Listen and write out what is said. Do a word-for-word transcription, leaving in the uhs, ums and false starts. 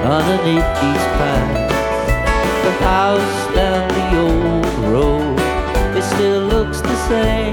underneath these pines. The house down the old road, it still looks the same.